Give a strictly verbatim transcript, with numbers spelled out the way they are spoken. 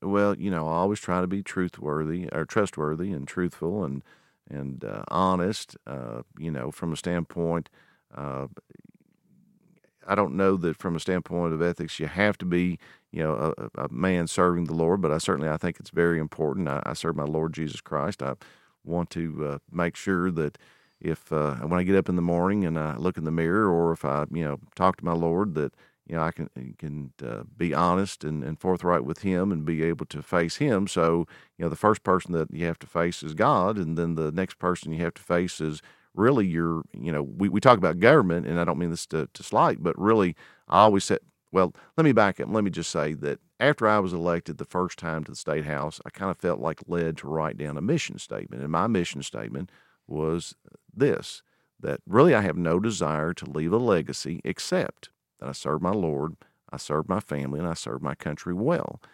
Well, you know, I always try to be truthworthy or trustworthy and truthful and and uh, honest. Uh, you know, from a standpoint, uh, I don't know that from a standpoint of ethics, you have to be, you know, a, a man serving the Lord, but I certainly I think it's very important. I, I serve my Lord Jesus Christ. I want to uh, make sure that if uh, when I get up in the morning and I look in the mirror, or if I, you know, talk to my Lord, that you know I can can uh, be honest and, and forthright with Him and be able to face Him. So you know, the first person that you have to face is God, and then the next person you have to face is really your, you know, we, we talk about government, and I don't mean this to, to slight, but really I always said, well, let me back up. Let me just say that after I was elected the first time to the state house, I kind of felt like led to write down a mission statement. And my mission statement was this, that really I have no desire to leave a legacy except that I serve my Lord, I serve my family, and I serve my country well.